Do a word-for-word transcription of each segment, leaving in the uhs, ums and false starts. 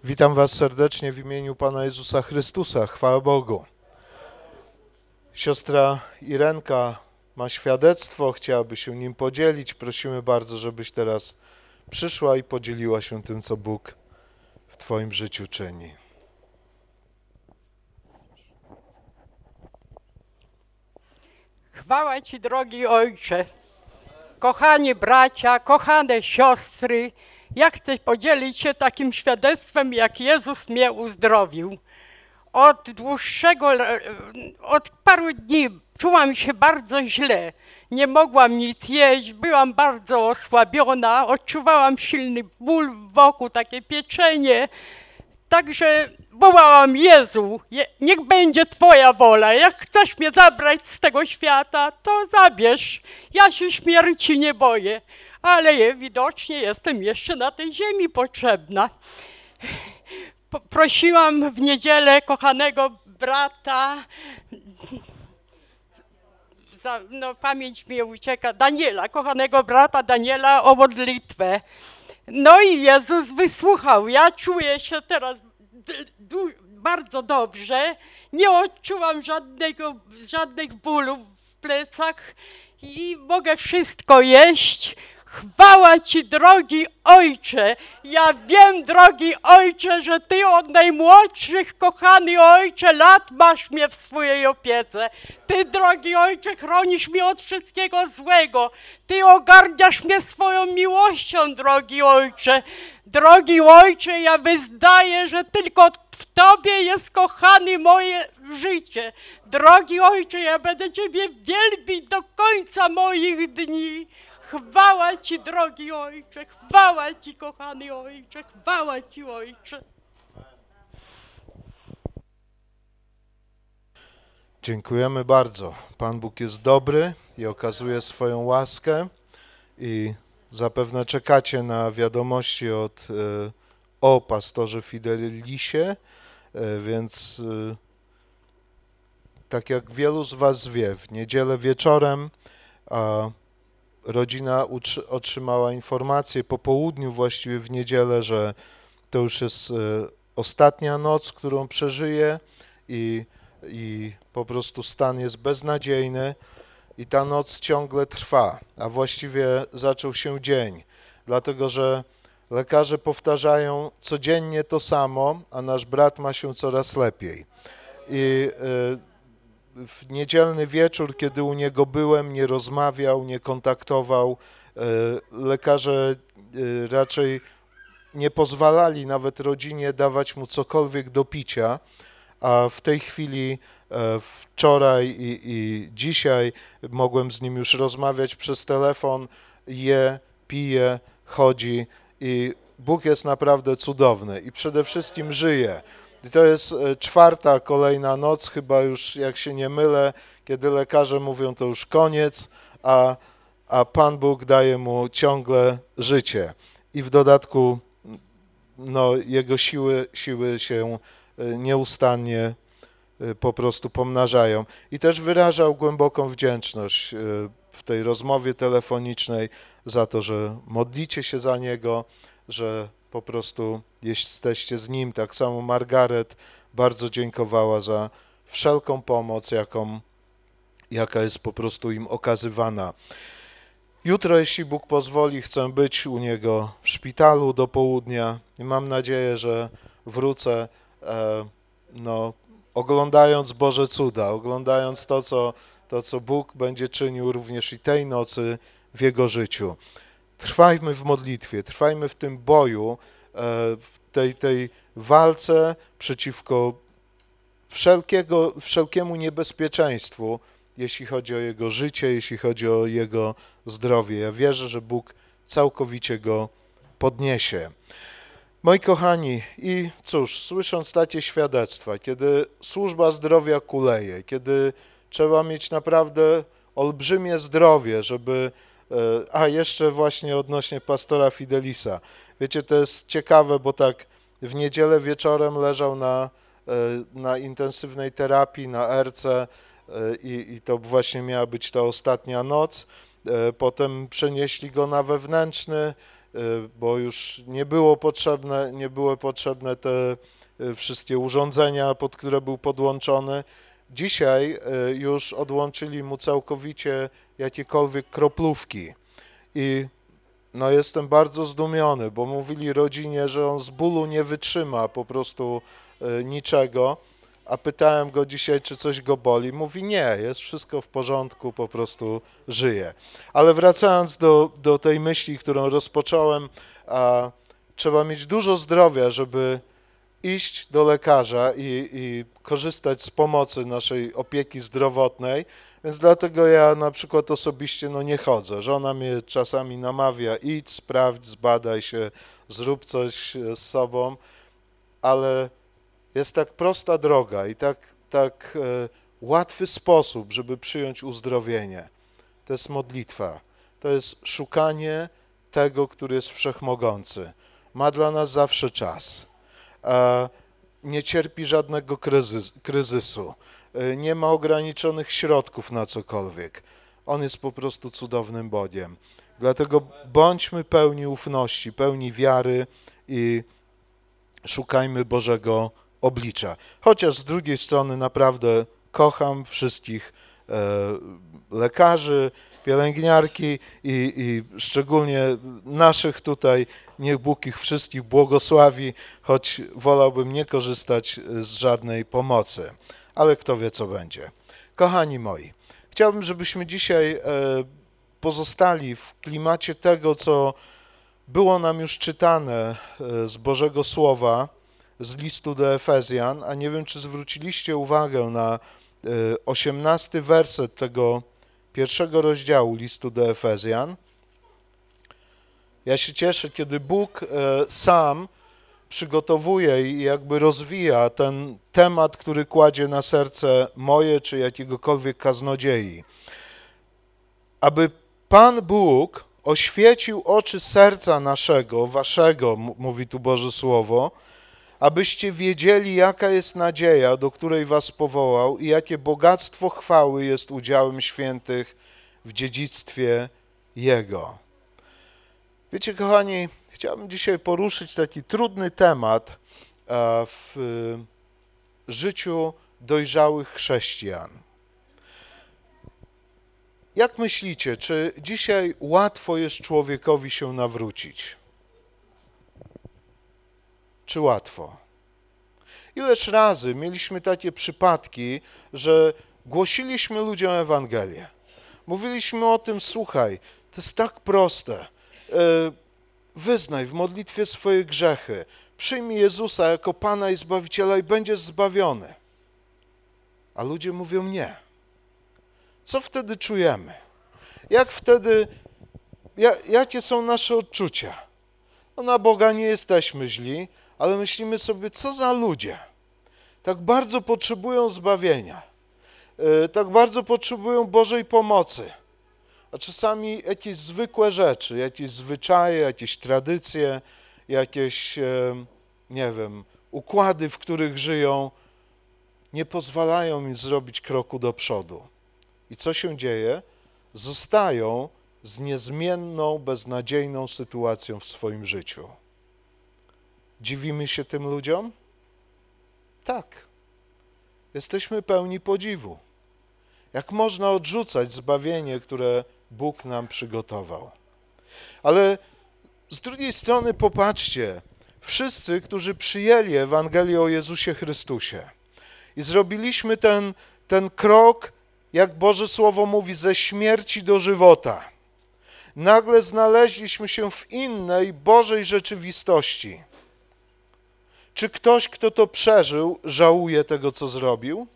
Witam Was serdecznie w imieniu Pana Jezusa Chrystusa. Chwała Bogu. Siostra Irenka ma świadectwo, chciałaby się nim podzielić. Prosimy bardzo, żebyś teraz przyszła i podzieliła się tym, co Bóg w Twoim życiu czyni. Chwała Ci, drogi Ojcze, kochani bracia, kochane siostry. Ja chcę podzielić się takim świadectwem, jak Jezus mnie uzdrowił. Od dłuższego, od paru dni czułam się bardzo źle. Nie mogłam nic jeść, byłam bardzo osłabiona, odczuwałam silny ból wokół, takie pieczenie. Także wołałam: Jezu, je, niech będzie Twoja wola. Jak chcesz mnie zabrać z tego świata, to zabierz. Ja się śmierci nie boję, ale widocznie jestem jeszcze na tej ziemi potrzebna. Prosiłam w niedzielę kochanego brata, za, no pamięć mi ucieka, Daniela, kochanego brata Daniela, o modlitwę. No i Jezus wysłuchał. Ja czuję się teraz bardzo dobrze. Nie odczułam żadnego, żadnych bólów w plecach i mogę wszystko jeść. Chwała Ci, drogi Ojcze. Ja wiem, drogi Ojcze, że Ty od najmłodszych, kochany Ojcze, lat masz mnie w swojej opiece. Ty, drogi Ojcze, chronisz mnie od wszystkiego złego. Ty ogarniasz mnie swoją miłością, drogi Ojcze. Drogi Ojcze, ja wyznaję, że tylko w Tobie jest, kochany, moje życie. Drogi Ojcze, ja będę Ciebie wielbić do końca moich dni. Chwała Ci, drogi Ojcze, chwała Ci, kochany Ojcze, chwała Ci, Ojcze. Dziękujemy bardzo. Pan Bóg jest dobry i okazuje swoją łaskę i zapewne czekacie na wiadomości od o pastorze Fidelisie, więc tak jak wielu z Was wie, w niedzielę wieczorem a rodzina otrzymała informację po południu, właściwie w niedzielę, że to już jest ostatnia noc, którą przeżyje i, i po prostu stan jest beznadziejny i ta noc ciągle trwa, a właściwie zaczął się dzień, dlatego że lekarze powtarzają codziennie to samo, a nasz brat ma się coraz lepiej. I w niedzielny wieczór, kiedy u niego byłem, nie rozmawiał, nie kontaktował. Lekarze raczej nie pozwalali nawet rodzinie dawać mu cokolwiek do picia, a w tej chwili, wczoraj i, i dzisiaj mogłem z nim już rozmawiać przez telefon, je, pije, chodzi i Bóg jest naprawdę cudowny i przede wszystkim żyje. I to jest czwarta kolejna noc, chyba już, jak się nie mylę, kiedy lekarze mówią, to już koniec, a, a Pan Bóg daje mu ciągle życie. I w dodatku no, jego siły, siły się nieustannie po prostu pomnażają. I też wyrażał głęboką wdzięczność w tej rozmowie telefonicznej za to, że modlicie się za niego, że po prostu jesteście z nim. Tak samo Margaret bardzo dziękowała za wszelką pomoc, jaką, jaka jest po prostu im okazywana. Jutro, jeśli Bóg pozwoli, chcę być u niego w szpitalu do południa i mam nadzieję, że wrócę e, no, oglądając Boże cuda, oglądając to co, to, co Bóg będzie czynił również i tej nocy w jego życiu. Trwajmy w modlitwie, trwajmy w tym boju, w tej, tej walce przeciwko wszelkiego, wszelkiemu niebezpieczeństwu, jeśli chodzi o jego życie, jeśli chodzi o jego zdrowie. Ja wierzę, że Bóg całkowicie go podniesie. Moi kochani, i cóż, słysząc takie świadectwa, kiedy służba zdrowia kuleje, kiedy trzeba mieć naprawdę olbrzymie zdrowie, żeby A, jeszcze właśnie odnośnie pastora Fidelisa. Wiecie, to jest ciekawe, bo tak w niedzielę wieczorem leżał na, na intensywnej terapii, na erce i, i to właśnie miała być ta ostatnia noc. Potem przenieśli go na wewnętrzny bo już nie było potrzebne, nie były potrzebne te wszystkie urządzenia, pod które był podłączony. Dzisiaj już odłączyli mu całkowicie jakiekolwiek kroplówki i no jestem bardzo zdumiony, bo mówili rodzinie, że on z bólu nie wytrzyma po prostu niczego, a pytałem go dzisiaj, czy coś go boli. Mówi nie, jest wszystko w porządku, po prostu żyje. Ale wracając do, do tej myśli, którą rozpocząłem, a, trzeba mieć dużo zdrowia, żeby iść do lekarza i, i korzystać z pomocy naszej opieki zdrowotnej, więc dlatego ja na przykład osobiście no nie chodzę. Żona mnie czasami namawia, idź, sprawdź, zbadaj się, zrób coś z sobą, ale jest tak prosta droga i tak, tak e, łatwy sposób, żeby przyjąć uzdrowienie. To jest modlitwa, to jest szukanie tego, który jest wszechmogący. Ma dla nas zawsze czas. E, nie cierpi żadnego kryzys, kryzysu, e, nie ma ograniczonych środków na cokolwiek. On jest po prostu cudownym Bogiem. Dlatego bądźmy pełni ufności, pełni wiary i szukajmy Bożego oblicza. Chociaż z drugiej strony naprawdę kocham wszystkich e, lekarzy, pielęgniarki i, i szczególnie naszych tutaj, niech Bóg ich wszystkich błogosławi, choć wolałbym nie korzystać z żadnej pomocy, ale kto wie, co będzie. Kochani moi, chciałbym, żebyśmy dzisiaj e, pozostali w klimacie tego, co było nam już czytane e, z Bożego Słowa, z listu do Efezjan, a nie wiem, czy zwróciliście uwagę na osiemnasty werset tego pierwszego rozdziału listu do Efezjan. Ja się cieszę, kiedy Bóg sam przygotowuje i jakby rozwija ten temat, który kładzie na serce moje czy jakiegokolwiek kaznodziei. Aby Pan Bóg oświecił oczy serca naszego, waszego, mówi tu Boże Słowo, abyście wiedzieli, jaka jest nadzieja, do której was powołał i jakie bogactwo chwały jest udziałem świętych w dziedzictwie Jego. Wiecie, kochani, chciałbym dzisiaj poruszyć taki trudny temat w życiu dojrzałych chrześcijan. Jak myślicie, czy dzisiaj łatwo jest człowiekowi się nawrócić? Czy łatwo? Ileż razy mieliśmy takie przypadki, że głosiliśmy ludziom Ewangelię. Mówiliśmy o tym, słuchaj, to jest tak proste. Wyznaj w modlitwie swoje grzechy. Przyjmij Jezusa jako Pana i Zbawiciela i będziesz zbawiony. A ludzie mówią nie. Co wtedy czujemy? Jak wtedy, jak, jakie są nasze odczucia? No na Boga nie jesteśmy źli, ale myślimy sobie, co za ludzie. Tak bardzo potrzebują zbawienia. Yy, tak bardzo potrzebują Bożej pomocy. A czasami jakieś zwykłe rzeczy, jakieś zwyczaje, jakieś tradycje, jakieś, yy, nie wiem, układy, w których żyją, nie pozwalają im zrobić kroku do przodu. I co się dzieje? Zostają z niezmienną, beznadziejną sytuacją w swoim życiu. Dziwimy się tym ludziom? Tak. Jesteśmy pełni podziwu. Jak można odrzucać zbawienie, które Bóg nam przygotował? Ale z drugiej strony popatrzcie, wszyscy, którzy przyjęli Ewangelię o Jezusie Chrystusie i zrobiliśmy ten, ten krok, jak Boże Słowo mówi, ze śmierci do żywota, nagle znaleźliśmy się w innej Bożej rzeczywistości. Czy ktoś, kto to przeżył, żałuje tego, co zrobił?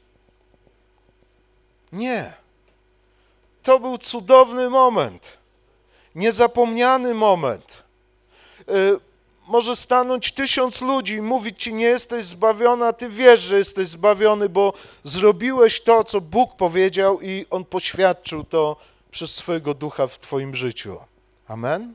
Nie. To był cudowny moment, niezapomniany moment. Yy, może stanąć tysiąc ludzi i mówić ci, nie jesteś zbawiony, a ty wiesz, że jesteś zbawiony, bo zrobiłeś to, co Bóg powiedział i On poświadczył to przez swojego ducha w twoim życiu. Amen?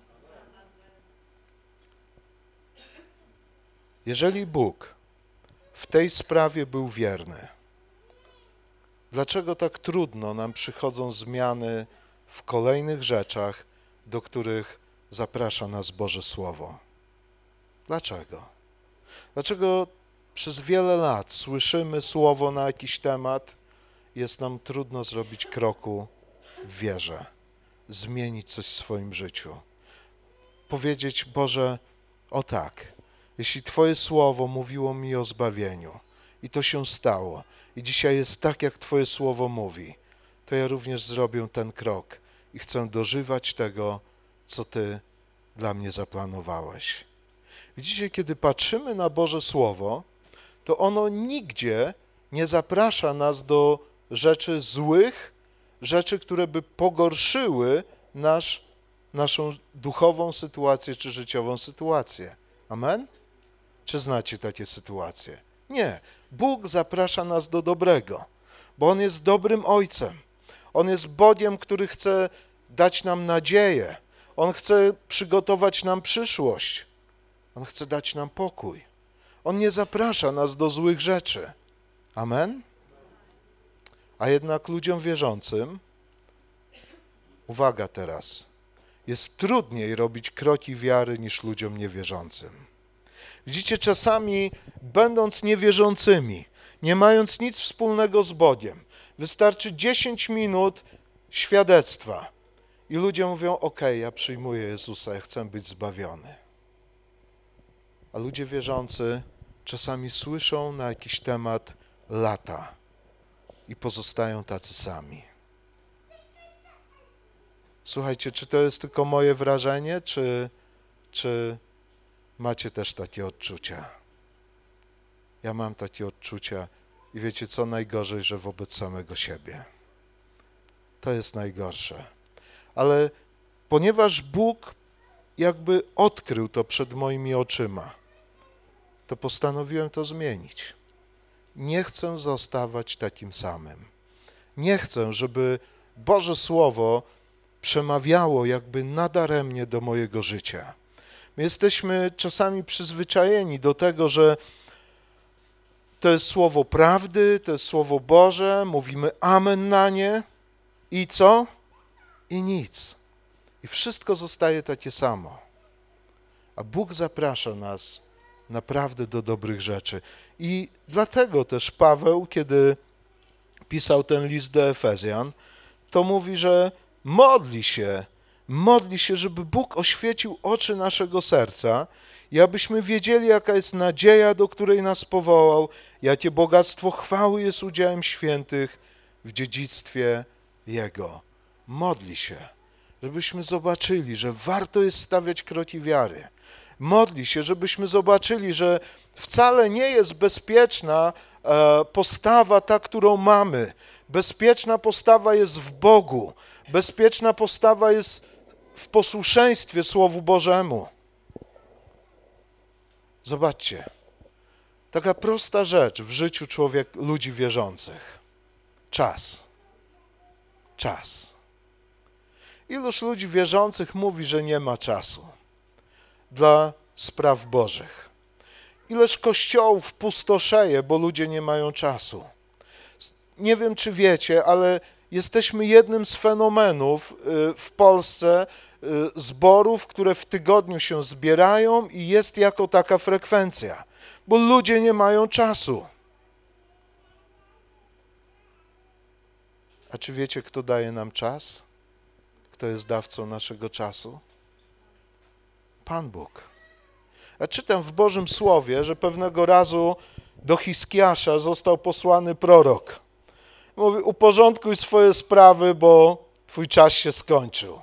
Jeżeli Bóg w tej sprawie był wierny, dlaczego tak trudno nam przychodzą zmiany w kolejnych rzeczach, do których zaprasza nas Boże Słowo? Dlaczego? Dlaczego przez wiele lat słyszymy słowo na jakiś temat, jest nam trudno zrobić kroku w wierze, zmienić coś w swoim życiu? Powiedzieć, Boże, o tak, jeśli Twoje słowo mówiło mi o zbawieniu i to się stało i dzisiaj jest tak, jak Twoje słowo mówi, to ja również zrobię ten krok i chcę dożywać tego, co Ty dla mnie zaplanowałeś. Widzicie, kiedy patrzymy na Boże Słowo, to ono nigdzie nie zaprasza nas do rzeczy złych, rzeczy, które by pogorszyły nasz, naszą duchową sytuację czy życiową sytuację. Amen? Czy znacie takie sytuacje? Nie. Bóg zaprasza nas do dobrego, bo On jest dobrym Ojcem. On jest Bogiem, który chce dać nam nadzieję. On chce przygotować nam przyszłość. On chce dać nam pokój. On nie zaprasza nas do złych rzeczy. Amen? A jednak ludziom wierzącym, uwaga teraz, jest trudniej robić kroki wiary niż ludziom niewierzącym. Widzicie, czasami będąc niewierzącymi, nie mając nic wspólnego z Bogiem, wystarczy dziesięć minut świadectwa i ludzie mówią, okej, ja przyjmuję Jezusa, ja chcę być zbawiony. A ludzie wierzący czasami słyszą na jakiś temat lata i pozostają tacy sami. Słuchajcie, czy to jest tylko moje wrażenie, czy, czy macie też takie odczucia? Ja mam takie odczucia i wiecie co najgorzej, że wobec samego siebie. To jest najgorsze. Ale ponieważ Bóg jakby odkrył to przed moimi oczyma, to postanowiłem to zmienić. Nie chcę zostawać takim samym. Nie chcę, żeby Boże Słowo przemawiało jakby nadaremnie do mojego życia. My jesteśmy czasami przyzwyczajeni do tego, że to jest Słowo prawdy, to jest Słowo Boże, mówimy amen na nie i co? I nic. I wszystko zostaje takie samo. A Bóg zaprasza nas naprawdę do dobrych rzeczy. I dlatego też Paweł, kiedy pisał ten list do Efezjan, to mówi, że modli się, modli się, żeby Bóg oświecił oczy naszego serca i abyśmy wiedzieli, jaka jest nadzieja, do której nas powołał, jakie bogactwo chwały jest udziałem świętych w dziedzictwie Jego. Modli się, żebyśmy zobaczyli, że warto jest stawiać kroki wiary. Modli się, żebyśmy zobaczyli, że wcale nie jest bezpieczna e, postawa ta, którą mamy. Bezpieczna postawa jest w Bogu. Bezpieczna postawa jest w posłuszeństwie Słowu Bożemu. Zobaczcie, taka prosta rzecz w życiu człowiek, ludzi wierzących. Czas. Czas. Iluż ludzi wierzących mówi, że nie ma czasu dla spraw Bożych. Ileż kościołów pustoszeje, bo ludzie nie mają czasu. Nie wiem, czy wiecie, ale jesteśmy jednym z fenomenów w Polsce zborów, które w tygodniu się zbierają i jest jako taka frekwencja, bo ludzie nie mają czasu. A czy wiecie, kto daje nam czas? Kto jest dawcą naszego czasu? Pan Bóg. Ja czytam w Bożym Słowie, że pewnego razu do Hiskiasza został posłany prorok. Mówi, uporządkuj swoje sprawy, bo twój czas się skończył.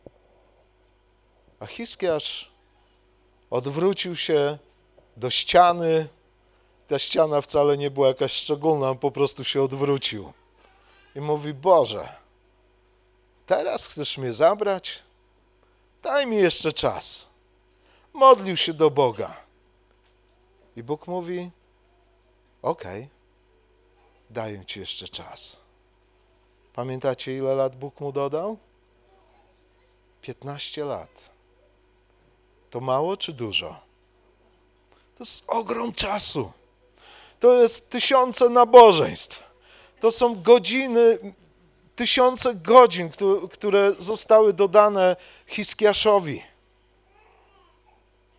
A Hiskiasz odwrócił się do ściany. Ta ściana wcale nie była jakaś szczególna, on po prostu się odwrócił. I mówi, Boże, teraz chcesz mnie zabrać? Daj mi jeszcze czas. Modlił się do Boga. I Bóg mówi, okej, okay, daję ci jeszcze czas. Pamiętacie, ile lat Bóg mu dodał? piętnaście lat. To mało czy dużo? To jest ogrom czasu. To jest tysiące nabożeństw. To są godziny, tysiące godzin, które zostały dodane Hiskiaszowi.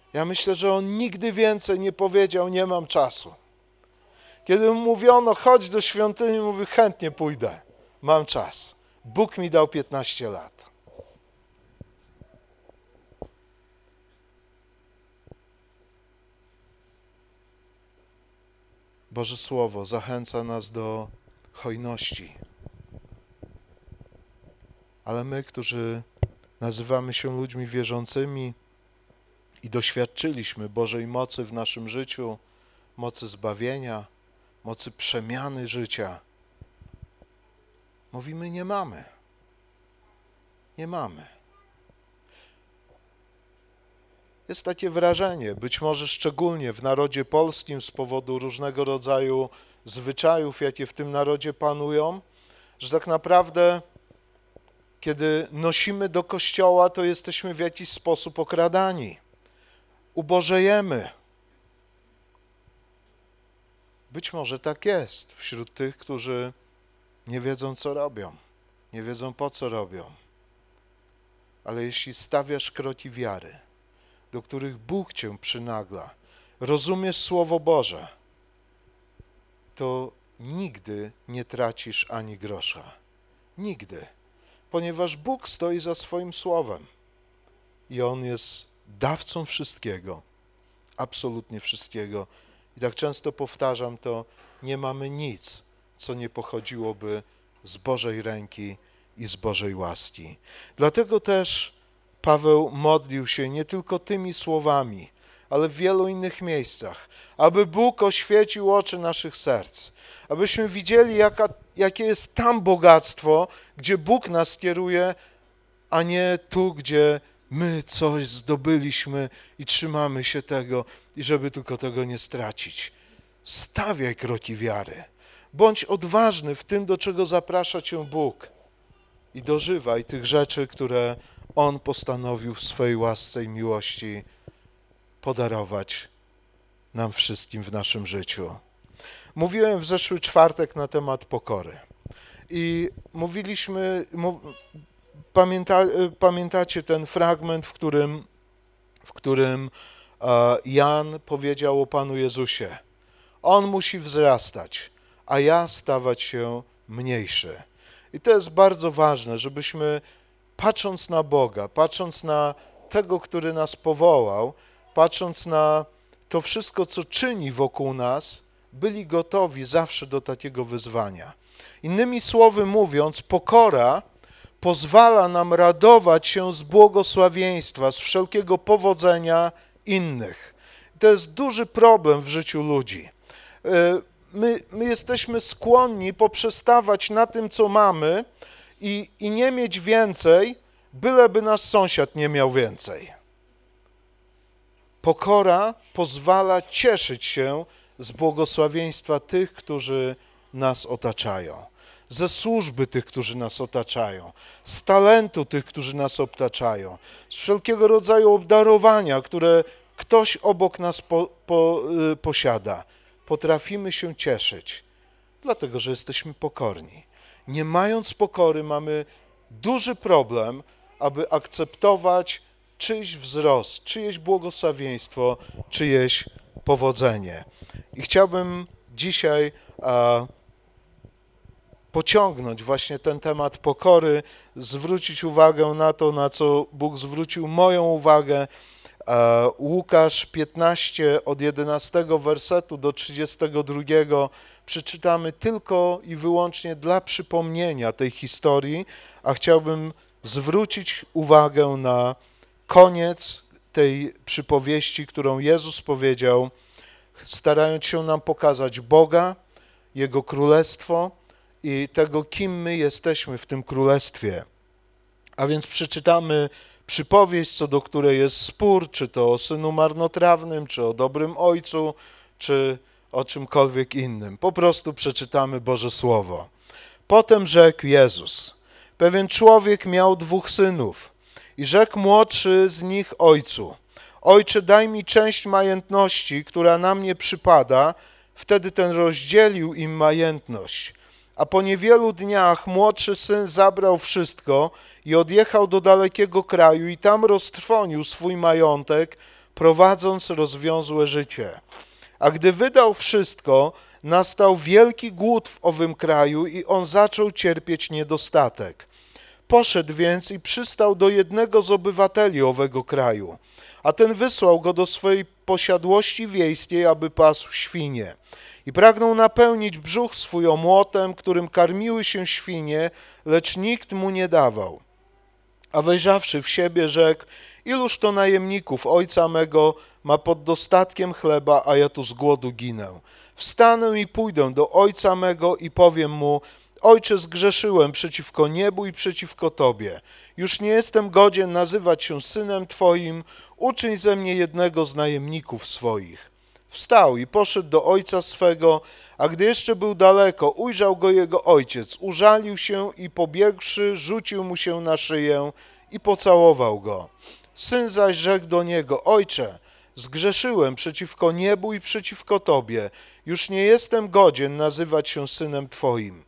Ja myślę, że on nigdy więcej nie powiedział, nie mam czasu. Kiedy mu mówiono, chodź do świątyni, mówi, chętnie pójdę, mam czas. Bóg mi dał piętnaście lat. Boże Słowo zachęca nas do hojności. Ale my, którzy nazywamy się ludźmi wierzącymi i doświadczyliśmy Bożej mocy w naszym życiu, mocy zbawienia, mocy przemiany życia, mówimy, nie mamy. Nie mamy. Jest takie wrażenie, być może szczególnie w narodzie polskim z powodu różnego rodzaju zwyczajów, jakie w tym narodzie panują, że tak naprawdę kiedy nosimy do kościoła, to jesteśmy w jakiś sposób okradani. Ubożejemy. Być może tak jest wśród tych, którzy nie wiedzą, co robią, nie wiedzą, po co robią. Ale jeśli stawiasz kroki wiary, do których Bóg cię przynagla, rozumiesz Słowo Boże, to nigdy nie tracisz ani grosza. Nigdy. Ponieważ Bóg stoi za swoim Słowem i On jest dawcą wszystkiego, absolutnie wszystkiego. I tak często powtarzam to, nie mamy nic, co nie pochodziłoby z Bożej ręki i z Bożej łaski. Dlatego też Paweł modlił się nie tylko tymi słowami, ale w wielu innych miejscach, aby Bóg oświecił oczy naszych serc, abyśmy widzieli, jaka, jakie jest tam bogactwo, gdzie Bóg nas kieruje, a nie tu, gdzie my coś zdobyliśmy i trzymamy się tego, i żeby tylko tego nie stracić. Stawiaj kroki wiary. Bądź odważny w tym, do czego zaprasza cię Bóg i dożywaj tych rzeczy, które On postanowił w swojej łasce i miłości podarować nam wszystkim w naszym życiu. Mówiłem w zeszły czwartek na temat pokory i mówiliśmy, pamięta, pamiętacie ten fragment, w którym, w którym Jan powiedział o Panu Jezusie: On musi wzrastać, a ja stawać się mniejszy. I to jest bardzo ważne, żebyśmy patrząc na Boga, patrząc na tego, który nas powołał, patrząc na to wszystko, co czyni wokół nas, byli gotowi zawsze do takiego wyzwania. Innymi słowy mówiąc, pokora pozwala nam radować się z błogosławieństwa, z wszelkiego powodzenia innych. To jest duży problem w życiu ludzi. My, my jesteśmy skłonni poprzestawać na tym, co mamy i, i nie mieć więcej, byleby nasz sąsiad nie miał więcej. Pokora pozwala cieszyć się z błogosławieństwa tych, którzy nas otaczają, ze służby tych, którzy nas otaczają, z talentu tych, którzy nas otaczają, z wszelkiego rodzaju obdarowania, które ktoś obok nas po, po, y, posiada. Potrafimy się cieszyć, dlatego że jesteśmy pokorni. Nie mając pokory, mamy duży problem, aby akceptować czyjś wzrost, czyjeś błogosławieństwo, czyjeś powodzenie. I chciałbym dzisiaj a, pociągnąć właśnie ten temat pokory, zwrócić uwagę na to, na co Bóg zwrócił moją uwagę. A, Łukasz piętnaście od jedenastego wersetu do trzydziestego drugiego przeczytamy tylko i wyłącznie dla przypomnienia tej historii, a chciałbym zwrócić uwagę na koniec tej przypowieści, którą Jezus powiedział, starając się nam pokazać Boga, Jego Królestwo i tego, kim my jesteśmy w tym Królestwie. A więc przeczytamy przypowieść, co do której jest spór, czy to o synu marnotrawnym, czy o dobrym ojcu, czy o czymkolwiek innym. Po prostu przeczytamy Boże Słowo. Potem rzekł Jezus: pewien człowiek miał dwóch synów i rzekł młodszy z nich ojcu: Ojcze, daj mi część majątności, która na mnie przypada. Wtedy ten rozdzielił im majątność. A po niewielu dniach młodszy syn zabrał wszystko i odjechał do dalekiego kraju i tam roztrwonił swój majątek, prowadząc rozwiązłe życie. A gdy wydał wszystko, nastał wielki głód w owym kraju i on zaczął cierpieć niedostatek. Poszedł więc i przystał do jednego z obywateli owego kraju, a ten wysłał go do swojej posiadłości wiejskiej, aby pasł świnie. I pragnął napełnić brzuch swój omłotem, którym karmiły się świnie, lecz nikt mu nie dawał. A wejrzawszy w siebie, rzekł: iluż to najemników ojca mego ma pod dostatkiem chleba, a ja tu z głodu ginę. Wstanę i pójdę do ojca mego i powiem mu: Ojcze, zgrzeszyłem przeciwko niebu i przeciwko Tobie. Już nie jestem godzien nazywać się synem Twoim, uczyń ze mnie jednego z najemników swoich. Wstał i poszedł do ojca swego, a gdy jeszcze był daleko, ujrzał go jego ojciec, użalił się i pobiegłszy, rzucił mu się na szyję i pocałował go. Syn zaś rzekł do niego: Ojcze, zgrzeszyłem przeciwko niebu i przeciwko Tobie, już nie jestem godzien nazywać się synem Twoim.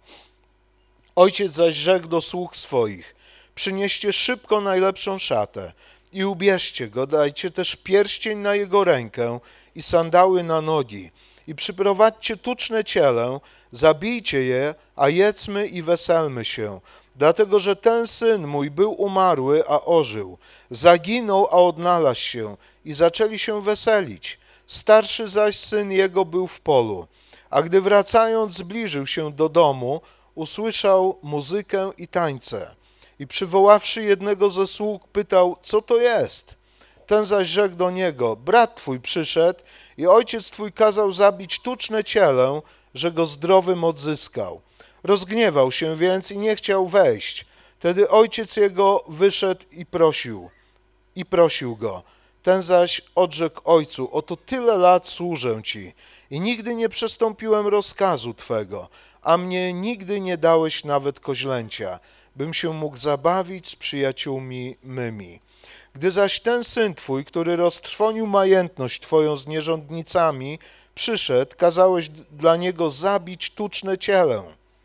Ojciec zaś rzekł do sług swoich: przynieście szybko najlepszą szatę i ubierzcie go, dajcie też pierścień na jego rękę i sandały na nogi i przyprowadźcie tuczne ciele, zabijcie je, a jedzmy i weselmy się, dlatego że ten syn mój był umarły, a ożył, zaginął, a odnalazł się i zaczęli się weselić. Starszy zaś syn jego był w polu, a gdy wracając zbliżył się do domu, usłyszał muzykę i tańce i przywoławszy jednego ze sług, pytał: co to jest? Ten zaś rzekł do niego: brat twój przyszedł i ojciec twój kazał zabić tuczne cielę, że go zdrowym odzyskał. Rozgniewał się więc i nie chciał wejść. Wtedy ojciec jego wyszedł i prosił, i prosił go. Ten zaś odrzekł ojcu: oto tyle lat służę ci i nigdy nie przestąpiłem rozkazu twego, a mnie nigdy nie dałeś nawet koźlęcia, bym się mógł zabawić z przyjaciółmi mymi. Gdy zaś ten syn twój, który roztrwonił majętność twoją z nierządnicami, przyszedł, kazałeś dla niego zabić tuczne cielę.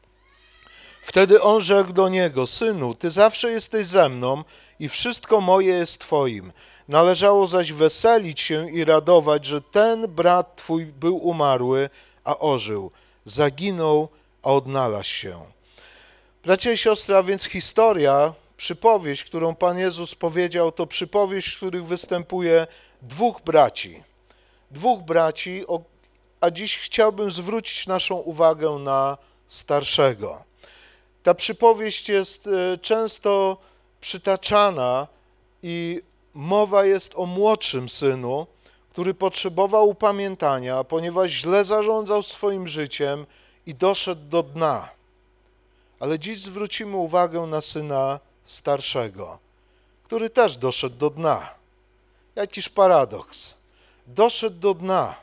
Wtedy on rzekł do niego: synu, ty zawsze jesteś ze mną i wszystko moje jest twoim. Należało zaś weselić się i radować, że ten brat twój był umarły, a ożył, zaginął, a odnalazł się. Bracia i siostry, a więc historia, przypowieść, którą Pan Jezus powiedział, to przypowieść, w których występuje dwóch braci. Dwóch braci, a dziś chciałbym zwrócić naszą uwagę na starszego. Ta przypowieść jest często przytaczana i mowa jest o młodszym synu, który potrzebował upamiętania, ponieważ źle zarządzał swoim życiem i doszedł do dna. Ale dziś zwrócimy uwagę na syna starszego, który też doszedł do dna. Jakiż paradoks. Doszedł do dna.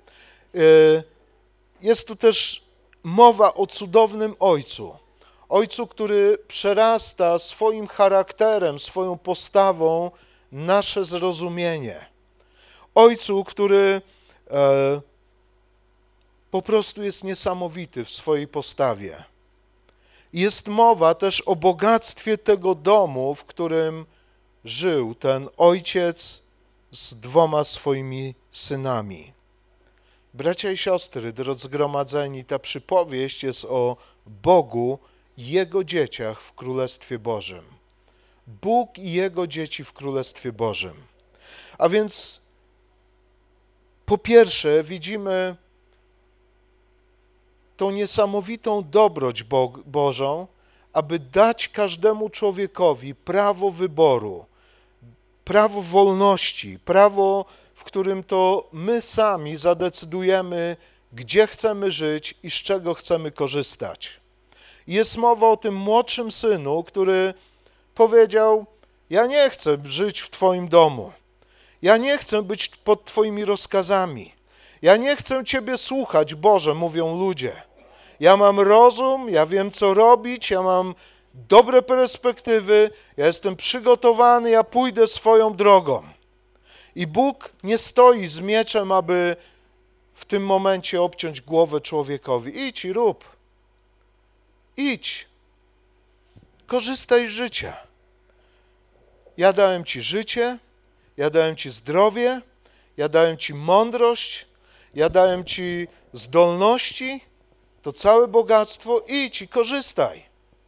Jest tu też mowa o cudownym ojcu. Ojcu, który przerasta swoim charakterem, swoją postawą nasze zrozumienie. Ojcu, który e, po prostu jest niesamowity w swojej postawie. Jest mowa też o bogactwie tego domu, w którym żył ten ojciec z dwoma swoimi synami. Bracia i siostry, drodzy zgromadzeni, ta przypowieść jest o Bogu i Jego dzieciach w Królestwie Bożym. Bóg i Jego dzieci w Królestwie Bożym. A więc po pierwsze widzimy tą niesamowitą dobroć Bo- Bożą, aby dać każdemu człowiekowi prawo wyboru, prawo wolności, prawo, w którym to my sami zadecydujemy, gdzie chcemy żyć i z czego chcemy korzystać. Jest mowa o tym młodszym synu, który powiedział: ja nie chcę żyć w Twoim domu, ja nie chcę być pod Twoimi rozkazami, ja nie chcę Ciebie słuchać, Boże, mówią ludzie. Ja mam rozum, ja wiem, co robić, ja mam dobre perspektywy, ja jestem przygotowany, ja pójdę swoją drogą. I Bóg nie stoi z mieczem, aby w tym momencie obciąć głowę człowiekowi. Idź i rób. Idź. Korzystaj z życia. Ja dałem Ci życie, ja dałem Ci zdrowie, ja dałem ci mądrość, ja dałem ci zdolności, to całe bogactwo, idź i korzystaj.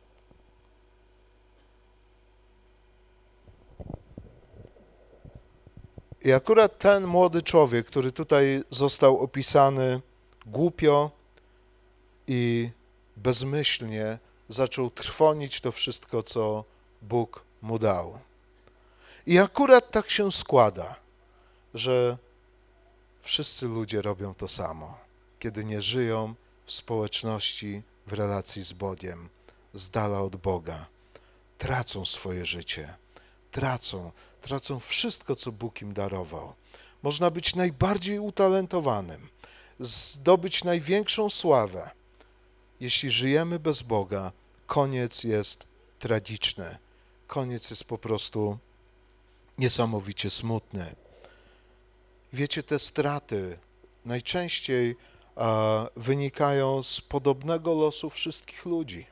I akurat ten młody człowiek, który tutaj został opisany głupio i bezmyślnie, zaczął trwonić to wszystko, co Bóg mu dał. I akurat tak się składa, że wszyscy ludzie robią to samo, kiedy nie żyją w społeczności, w relacji z Bogiem, z dala od Boga. Tracą swoje życie, tracą, tracą wszystko, co Bóg im darował. Można być najbardziej utalentowanym, zdobyć największą sławę. Jeśli żyjemy bez Boga, koniec jest tragiczny. Koniec jest po prostu niesamowicie smutny. Wiecie, te straty najczęściej a, wynikają z podobnego losu wszystkich ludzi.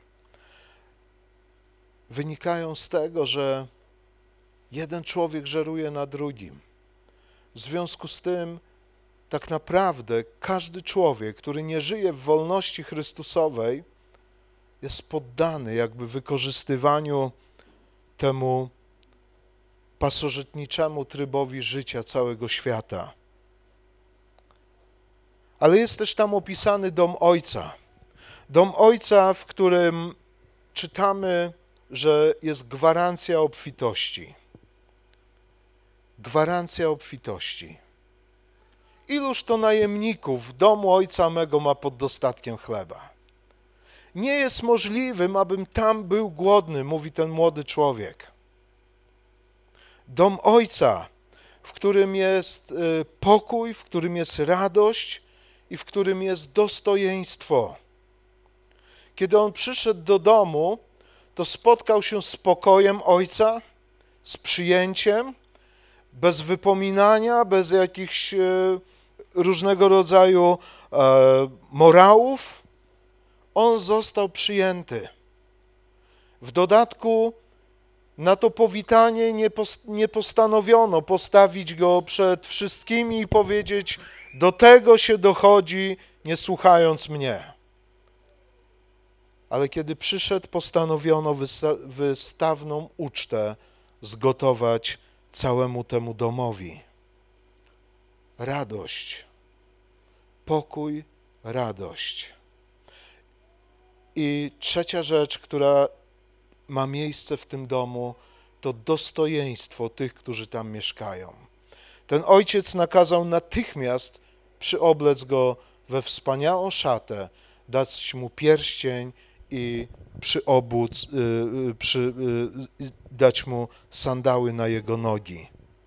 Wynikają z tego, że jeden człowiek żeruje na drugim. W związku z tym tak naprawdę każdy człowiek, który nie żyje w wolności Chrystusowej, jest poddany jakby wykorzystywaniu temu pasożytniczemu trybowi życia całego świata. Ale jest też tam opisany dom Ojca. Dom Ojca, w którym czytamy, że jest gwarancja obfitości. Gwarancja obfitości. Iluż to najemników w domu Ojca mego ma pod dostatkiem chleba? Nie jest możliwym, abym tam był głodny, mówi ten młody człowiek. Dom Ojca, w którym jest pokój, w którym jest radość i w którym jest dostojeństwo. Kiedy on przyszedł do domu, to spotkał się z pokojem Ojca, z przyjęciem, bez wypominania, bez jakichś różnego rodzaju morałów. On został przyjęty. W dodatku na to powitanie nie, post- nie postanowiono postawić go przed wszystkimi i powiedzieć: do tego się dochodzi, nie słuchając mnie. Ale kiedy przyszedł, postanowiono wysta- wystawną ucztę zgotować całemu temu domowi. Radość, pokój, radość. I trzecia rzecz, która ma miejsce w tym domu, to dostojeństwo tych, którzy tam mieszkają. Ten ojciec nakazał natychmiast przyoblec go we wspaniałą szatę, dać mu pierścień i przyobóc, yy, przy, yy, dać mu sandały na jego nogi.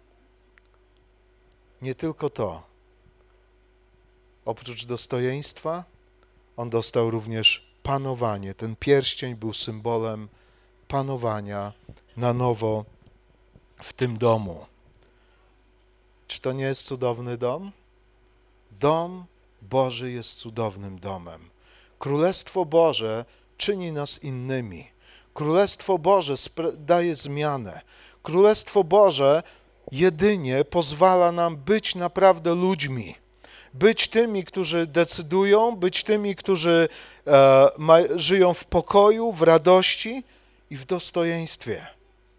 Nie tylko to. Oprócz dostojeństwa, on dostał również panowanie. Ten pierścień był symbolem panowania na nowo w tym domu. Czy to nie jest cudowny dom? Dom Boży jest cudownym domem. Królestwo Boże czyni nas innymi. Królestwo Boże daje zmianę. Królestwo Boże jedynie pozwala nam być naprawdę ludźmi. Być tymi, którzy decydują, być tymi, którzy e, ma, żyją w pokoju, w radości i w dostojeństwie.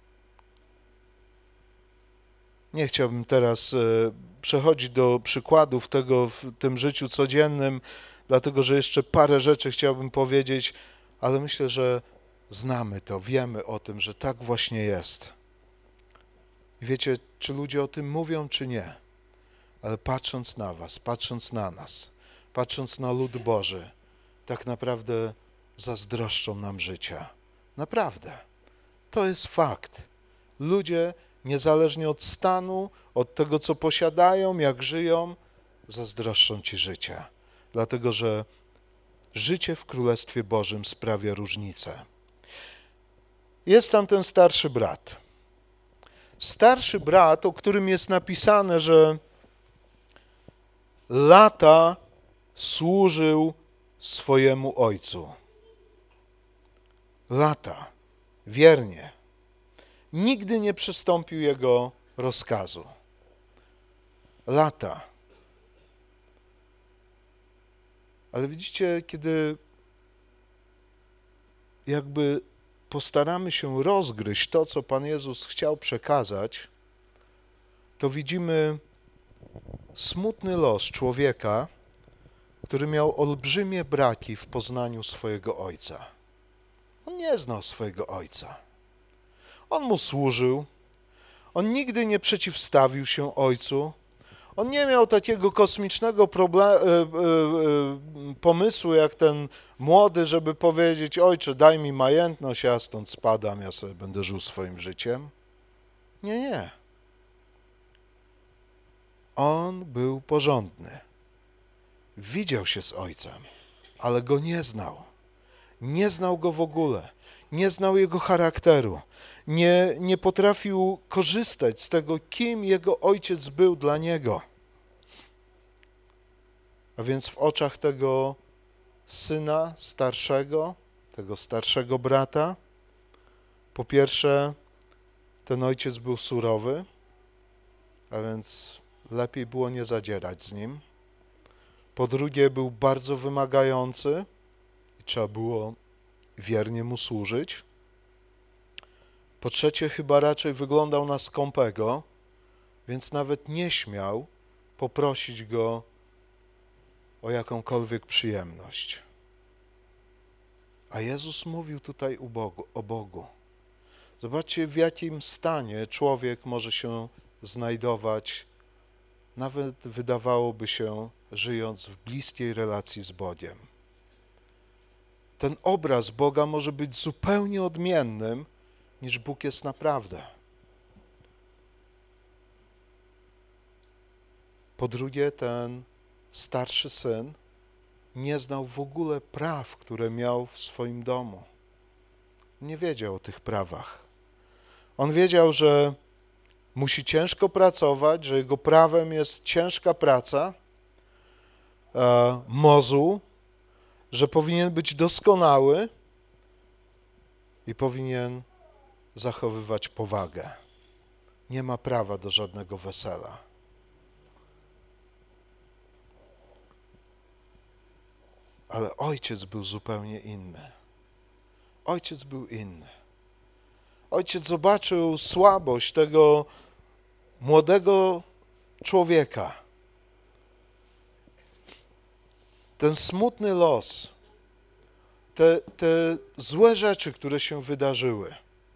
Nie chciałbym teraz e, przechodzić do przykładów tego w tym życiu codziennym, dlatego że jeszcze parę rzeczy chciałbym powiedzieć, ale myślę, że znamy to, wiemy o tym, że tak właśnie jest. I wiecie, czy ludzie o tym mówią, czy nie? Ale patrząc na was, patrząc na nas, patrząc na lud Boży, tak naprawdę zazdroszczą nam życia. Naprawdę. To jest fakt. Ludzie, niezależnie od stanu, od tego, co posiadają, jak żyją, zazdroszczą ci życia. Dlatego, że życie w Królestwie Bożym sprawia różnicę. Jest tam ten starszy brat. Starszy brat, o którym jest napisane, że lata służył swojemu ojcu. Lata, wiernie. Nigdy nie przystąpił jego rozkazu. lata. Ale widzicie, kiedy jakby postaramy się rozgryźć to, co Pan Jezus chciał przekazać, to widzimy smutny los człowieka, który miał olbrzymie braki w poznaniu swojego Ojca. On nie znał swojego Ojca. On mu służył. On nigdy nie przeciwstawił się Ojcu. On nie miał takiego kosmicznego problem, pomysłu jak ten młody, żeby powiedzieć: Ojcze, daj mi majętność, ja stąd spadam, ja sobie będę żył swoim życiem. Nie, nie. On był porządny. Widział się z Ojcem, ale Go nie znał. Nie znał Go w ogóle. Nie znał Jego charakteru. Nie, nie potrafił korzystać z tego, kim Jego Ojciec był dla Niego. A więc w oczach tego syna starszego, tego starszego brata, po pierwsze, ten ojciec był surowy, a więc lepiej było nie zadzierać z nim. Po drugie, był bardzo wymagający i trzeba było wiernie mu służyć. Po trzecie, chyba raczej wyglądał na skąpego, więc nawet nie śmiał poprosić go o jakąkolwiek przyjemność. A Jezus mówił tutaj o Bogu, o Bogu. Zobaczcie, w jakim stanie człowiek może się znajdować, nawet wydawałoby się, żyjąc w bliskiej relacji z Bogiem. Ten obraz Boga może być zupełnie odmiennym, niż Bóg jest naprawdę. Po drugie, ten starszy syn nie znał w ogóle praw, które miał w swoim domu. Nie wiedział o tych prawach. On wiedział, że musi ciężko pracować, że jego prawem jest ciężka praca, e, mozu, że powinien być doskonały i powinien zachowywać powagę. Nie ma prawa do żadnego wesela. Ale ojciec był zupełnie inny. Ojciec był inny. Ojciec zobaczył słabość tego młodego człowieka. Ten smutny los, te, te złe rzeczy, które się wydarzyły.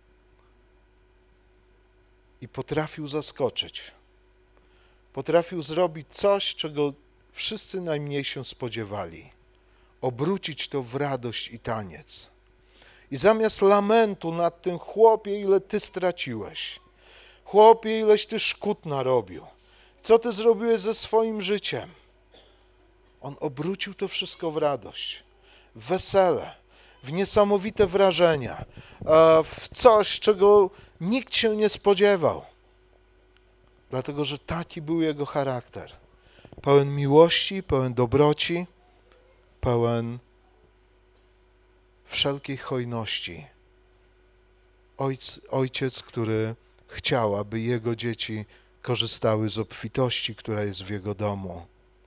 I potrafił zaskoczyć. Potrafił zrobić coś, czego wszyscy najmniej się spodziewali. Obrócić to w radość i taniec. I zamiast lamentu nad tym: chłopie, ile ty straciłeś, chłopie, ileś ty szkód narobił, co ty zrobiłeś ze swoim życiem, on obrócił to wszystko w radość, w wesele, w niesamowite wrażenia, w coś, czego nikt się nie spodziewał. Dlatego, że taki był jego charakter. Pełen miłości, pełen dobroci, pełen wszelkiej hojności. Ojc, ojciec, który chciał, aby jego dzieci korzystały z obfitości, która jest w jego domu.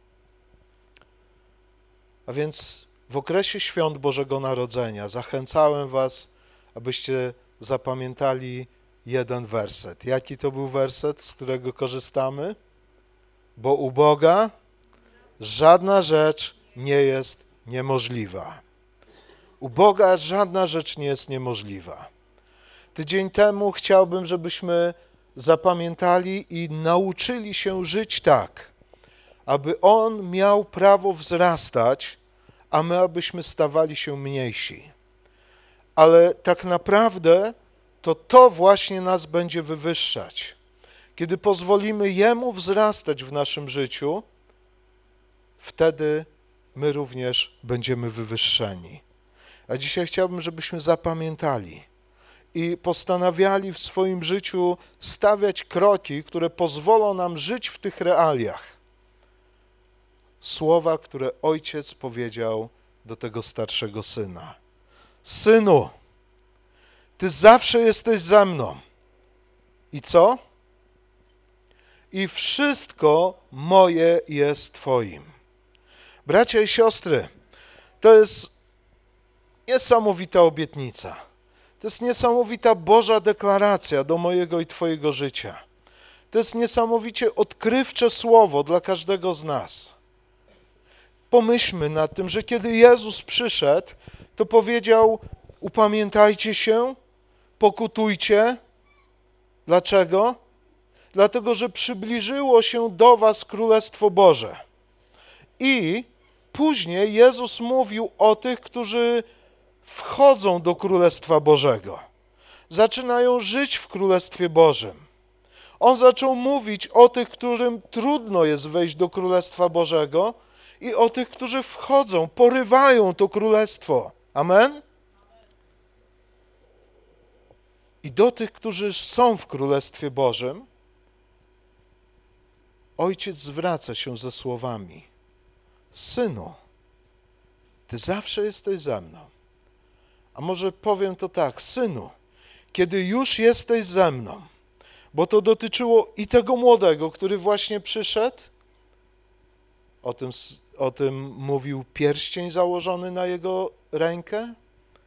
A więc w okresie świąt Bożego Narodzenia zachęcałem was, abyście zapamiętali jeden werset. Jaki to był werset, z którego korzystamy? Bo u Boga żadna rzecz nie jest niemożliwa. U Boga żadna rzecz nie jest niemożliwa. Tydzień temu chciałbym, żebyśmy zapamiętali i nauczyli się żyć tak, aby On miał prawo wzrastać, a my abyśmy stawali się mniejsi. Ale tak naprawdę to to właśnie nas będzie wywyższać. Kiedy pozwolimy Jemu wzrastać w naszym życiu, wtedy my również będziemy wywyższeni. A dzisiaj chciałbym, żebyśmy zapamiętali i postanawiali w swoim życiu stawiać kroki, które pozwolą nam żyć w tych realiach. Słowa, które ojciec powiedział do tego starszego syna. Synu, ty zawsze jesteś ze mną. I co? i wszystko moje jest Twoim. Bracia i siostry, to jest niesamowita obietnica. To jest niesamowita Boża deklaracja do mojego i Twojego życia. To jest niesamowicie odkrywcze słowo dla każdego z nas. Pomyślmy nad tym, że kiedy Jezus przyszedł, to powiedział: upamiętajcie się, pokutujcie. Dlaczego? Dlatego, że przybliżyło się do was Królestwo Boże. I później Jezus mówił o tych, którzy wchodzą do Królestwa Bożego. Zaczynają żyć w Królestwie Bożym. On zaczął mówić o tych, którym trudno jest wejść do Królestwa Bożego i o tych, którzy wchodzą, porywają to Królestwo. Amen? I do tych, którzy są w Królestwie Bożym, Ojciec zwraca się ze słowami: Synu, Ty zawsze jesteś ze mną. A może powiem to tak: Synu, kiedy już jesteś ze mną, bo to dotyczyło i tego młodego, który właśnie przyszedł, o tym, o tym mówił pierścień założony na jego rękę,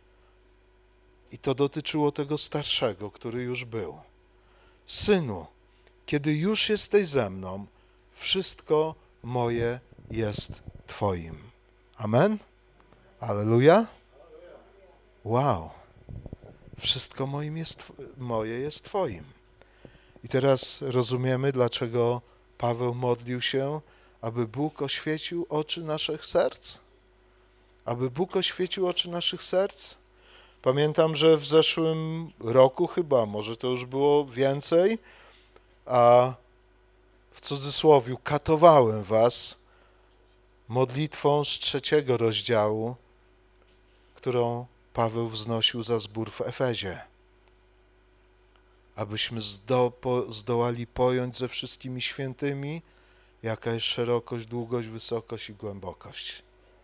i to dotyczyło tego starszego, który już był. Synu, kiedy już jesteś ze mną, wszystko moje jest Twoim. Amen? Alleluja? Wow. Wszystko moim jest, moje jest Twoim. I teraz rozumiemy, dlaczego Paweł modlił się, aby Bóg oświecił oczy naszych serc? Aby Bóg oświecił oczy naszych serc? Pamiętam, że w zeszłym roku chyba, może to już było więcej, a w cudzysłowiu katowałem was modlitwą z trzeciego rozdziału, którą Paweł wznosił za zbór w Efezie. Abyśmy zdo, po, zdołali pojąć ze wszystkimi świętymi, jaka jest szerokość, długość, wysokość i głębokość.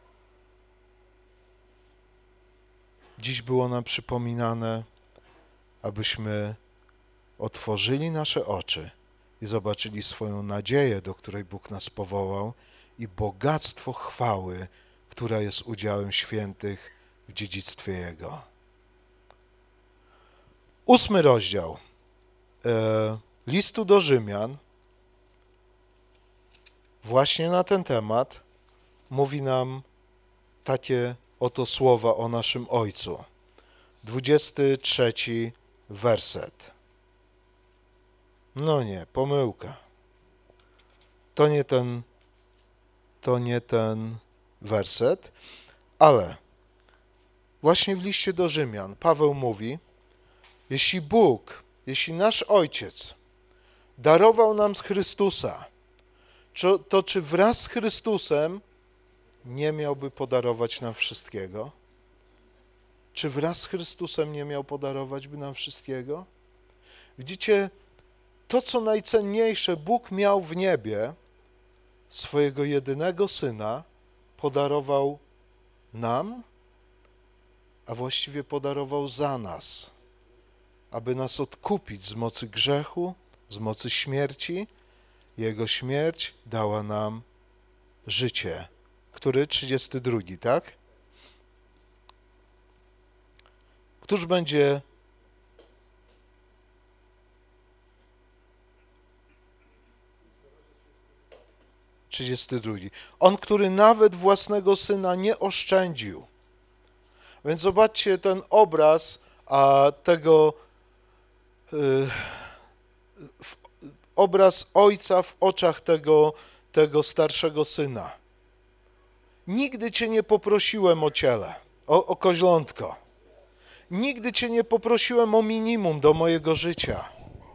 Dziś było nam przypominane, abyśmy otworzyli nasze oczy i zobaczyli swoją nadzieję, do której Bóg nas powołał, i bogactwo chwały, która jest udziałem świętych w dziedzictwie Jego. Ósmy rozdział e, listu do Rzymian właśnie na ten temat mówi nam takie oto słowa o naszym Ojcu. Dwudziesty trzeci werset. No nie, pomyłka. To nie ten, to nie ten werset, ale właśnie w liście do Rzymian Paweł mówi: jeśli Bóg, jeśli nasz Ojciec darował nam z Chrystusa, to czy wraz z Chrystusem nie miałby podarować nam wszystkiego? Czy wraz z Chrystusem nie miał podarować by nam wszystkiego? Widzicie, to co najcenniejsze Bóg miał w niebie, swojego jedynego Syna, podarował nam, a właściwie podarował za nas, aby nas odkupić z mocy grzechu, z mocy śmierci. Jego śmierć dała nam życie. Który? trzydziesty drugi, tak? Któż będzie trzydziesty drugi. On, który nawet własnego Syna nie oszczędził. Więc zobaczcie ten obraz a tego y, w, obraz ojca w oczach tego, tego starszego syna. Nigdy cię nie poprosiłem o ciele, o, o koźlątko. Nigdy cię nie poprosiłem o minimum do mojego życia.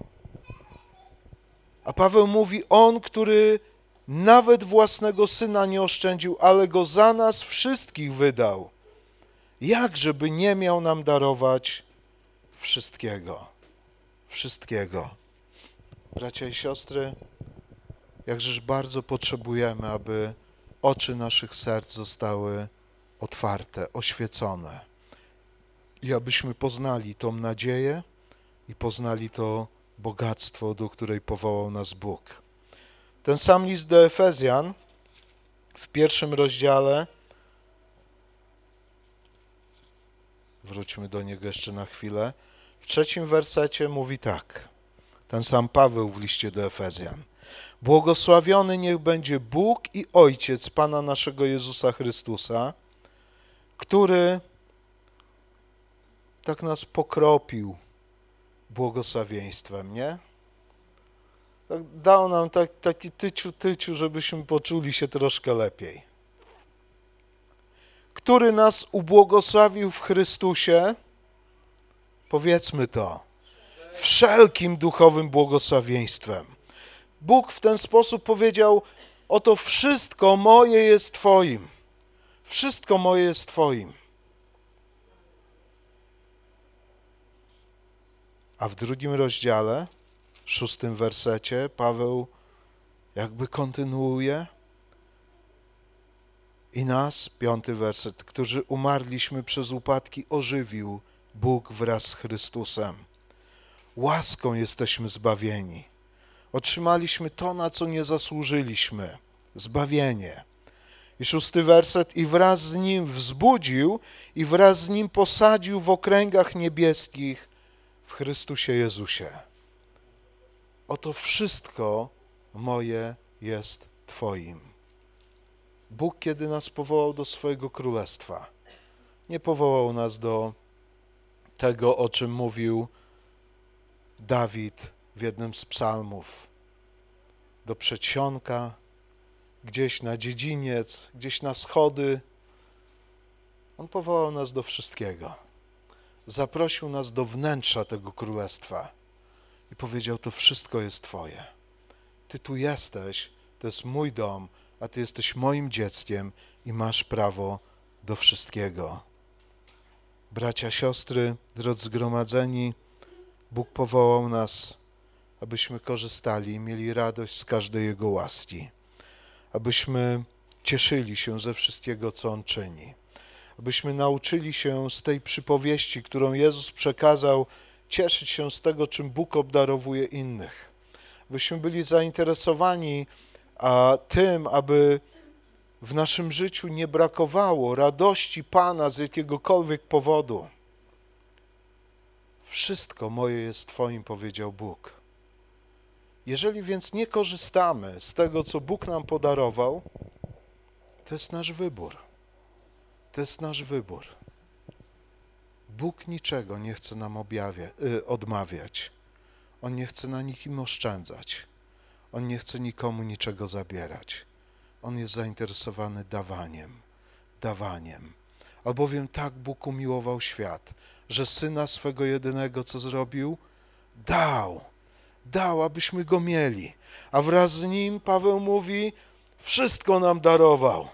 A Paweł mówi: on, który nawet własnego Syna nie oszczędził, ale go za nas wszystkich wydał. Jakżeby nie miał nam darować wszystkiego. Wszystkiego. Bracia i siostry, jakżeż bardzo potrzebujemy, aby oczy naszych serc zostały otwarte, oświecone i abyśmy poznali tą nadzieję i poznali to bogactwo, do której powołał nas Bóg. Ten sam list do Efezjan w pierwszym rozdziale, wróćmy do niego jeszcze na chwilę, w trzecim wersecie mówi tak, ten sam Paweł w liście do Efezjan. Błogosławiony niech będzie Bóg i Ojciec Pana naszego Jezusa Chrystusa, który tak nas pokropił błogosławieństwem, nie? Tak dał nam tak, taki tyciu, tyciu, żebyśmy poczuli się troszkę lepiej. Który nas ubłogosławił w Chrystusie, powiedzmy to, wszelkim duchowym błogosławieństwem. Bóg w ten sposób powiedział, oto wszystko moje jest Twoim. Wszystko moje jest Twoim. A w drugim rozdziale, szóstym wersecie, Paweł jakby kontynuuje i nas, piąty werset, którzy umarliśmy przez upadki, ożywił Bóg wraz z Chrystusem. Łaską jesteśmy zbawieni. Otrzymaliśmy to, na co nie zasłużyliśmy. Zbawienie. I szósty werset, i wraz z Nim wzbudził i wraz z Nim posadził w okręgach niebieskich w Chrystusie Jezusie. Oto wszystko moje jest Twoim. Bóg, kiedy nas powołał do swojego królestwa, nie powołał nas do tego, o czym mówił Dawid w jednym z psalmów, do przedsionka, gdzieś na dziedziniec, gdzieś na schody. On powołał nas do wszystkiego. Zaprosił nas do wnętrza tego królestwa i powiedział, to wszystko jest Twoje. Ty tu jesteś, to jest mój dom, a Ty jesteś moim dzieckiem i masz prawo do wszystkiego. Bracia, siostry, drodzy zgromadzeni, Bóg powołał nas, abyśmy korzystali i mieli radość z każdej Jego łaski, abyśmy cieszyli się ze wszystkiego, co On czyni, abyśmy nauczyli się z tej przypowieści, którą Jezus przekazał, cieszyć się z tego, czym Bóg obdarowuje innych, abyśmy byli zainteresowani a tym, aby w naszym życiu nie brakowało radości Pana z jakiegokolwiek powodu. Wszystko moje jest Twoim, powiedział Bóg. Jeżeli więc nie korzystamy z tego, co Bóg nam podarował, to jest nasz wybór. To jest nasz wybór. Bóg niczego nie chce nam objawia, y, odmawiać. On nie chce na nikim oszczędzać. On nie chce nikomu niczego zabierać. On jest zainteresowany dawaniem, dawaniem. Albowiem tak Bóg umiłował świat, że Syna swego jedynego, co zrobił, dał, dał, abyśmy Go mieli. A wraz z Nim, Paweł mówi, wszystko nam darował.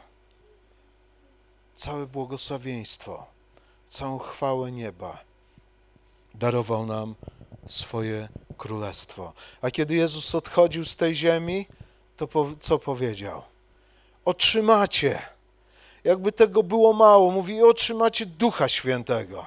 Całe błogosławieństwo, całą chwałę nieba. Darował nam swoje królestwo. A kiedy Jezus odchodził z tej ziemi, to po, co powiedział? Otrzymacie. Jakby tego było mało, mówi, otrzymacie Ducha Świętego.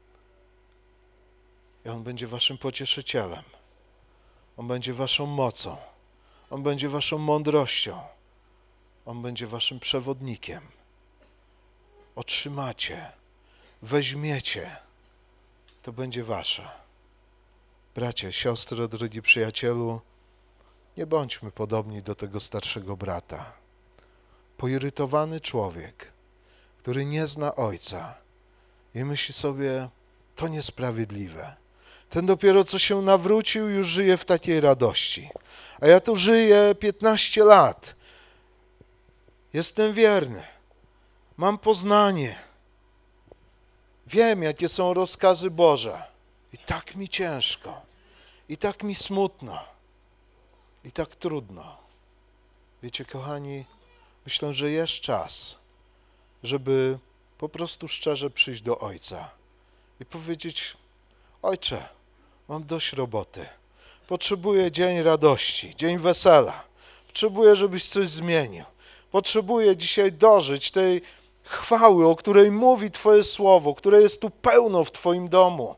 I On będzie waszym pocieszycielem. On będzie waszą mocą. On będzie waszą mądrością. On będzie waszym przewodnikiem. Otrzymacie, weźmiecie, to będzie wasze. Bracia, siostry, drogi przyjacielu, nie bądźmy podobni do tego starszego brata. Poirytowany człowiek, który nie zna Ojca i myśli sobie, to niesprawiedliwe. Ten dopiero co się nawrócił, już żyje w takiej radości. A ja tu żyję piętnaście lat. Jestem wierny. Mam poznanie. Wiem, jakie są rozkazy Boże. I tak mi ciężko. I tak mi smutno. I tak trudno. Wiecie, kochani, myślę, że jest czas, żeby po prostu szczerze przyjść do Ojca i powiedzieć, Ojcze, mam dość roboty. Potrzebuję dzień radości, dzień wesela. Potrzebuję, żebyś coś zmienił. Potrzebuję dzisiaj dożyć tej chwały, o której mówi Twoje słowo, które jest tu pełno w Twoim domu.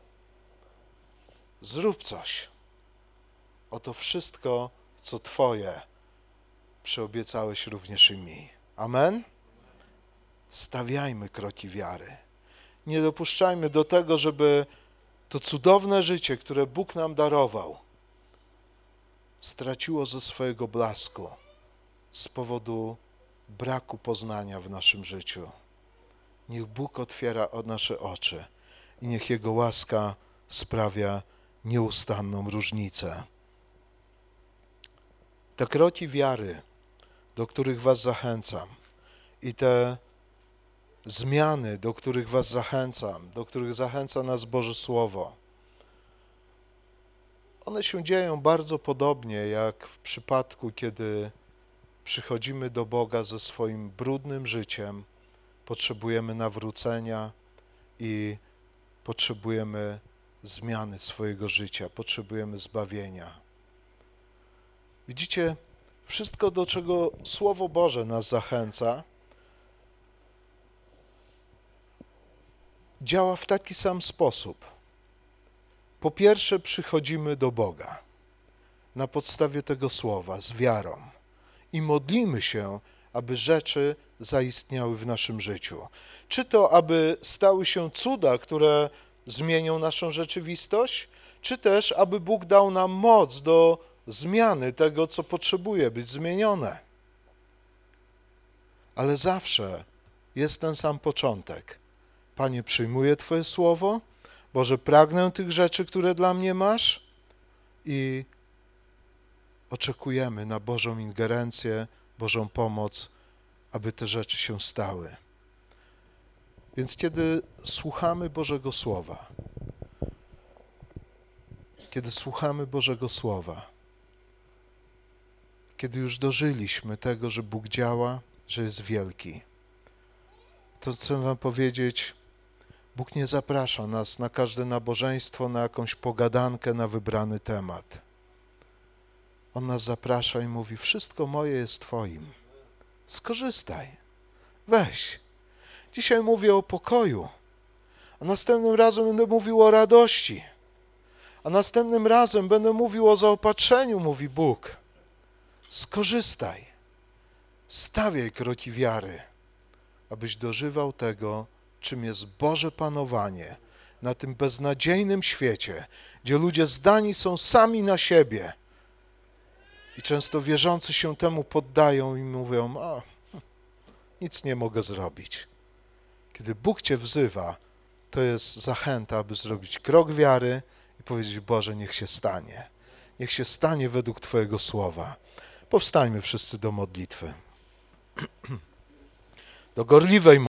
Zrób coś. Oto wszystko, co Twoje, przyobiecałeś również i mi. Amen? Stawiajmy kroki wiary. Nie dopuszczajmy do tego, żeby to cudowne życie, które Bóg nam darował, straciło ze swojego blasku z powodu braku poznania w naszym życiu. Niech Bóg otwiera nasze oczy i niech Jego łaska sprawia nieustanną różnicę. Te kroki wiary, do których was zachęcam, i te zmiany, do których was zachęcam, do których zachęca nas Boże Słowo, one się dzieją bardzo podobnie jak w przypadku, kiedy przychodzimy do Boga ze swoim brudnym życiem, potrzebujemy nawrócenia i potrzebujemy zmiany swojego życia, potrzebujemy zbawienia. Widzicie, wszystko, do czego Słowo Boże nas zachęca, działa w taki sam sposób. Po pierwsze, przychodzimy do Boga na podstawie tego słowa z wiarą i modlimy się, aby rzeczy zaistniały w naszym życiu. Czy to, aby stały się cuda, które zmienią naszą rzeczywistość, czy też, aby Bóg dał nam moc do zmiany tego, co potrzebuje być zmienione. Ale zawsze jest ten sam początek. Panie, przyjmuję Twoje słowo, Boże, pragnę tych rzeczy, które dla mnie masz i oczekujemy na Bożą ingerencję, Bożą pomoc, aby te rzeczy się stały. Więc kiedy słuchamy Bożego Słowa, kiedy słuchamy Bożego Słowa, kiedy już dożyliśmy tego, że Bóg działa, że jest wielki, to chcę wam powiedzieć, Bóg nie zaprasza nas na każde nabożeństwo, na jakąś pogadankę, na wybrany temat. On nas zaprasza i mówi, wszystko moje jest Twoim. Skorzystaj. Weź. Dzisiaj mówię o pokoju, a następnym razem będę mówił o radości, a następnym razem będę mówił o zaopatrzeniu, mówi Bóg. Skorzystaj. Stawiaj kroki wiary, abyś dożywał tego, czym jest Boże panowanie na tym beznadziejnym świecie, gdzie ludzie zdani są sami na siebie i często wierzący się temu poddają i mówią, a nic nie mogę zrobić. Kiedy Bóg cię wzywa, to jest zachęta, aby zrobić krok wiary i powiedzieć, Boże, niech się stanie. Niech się stanie według Twojego słowa. Powstańmy wszyscy do modlitwy. Do gorliwej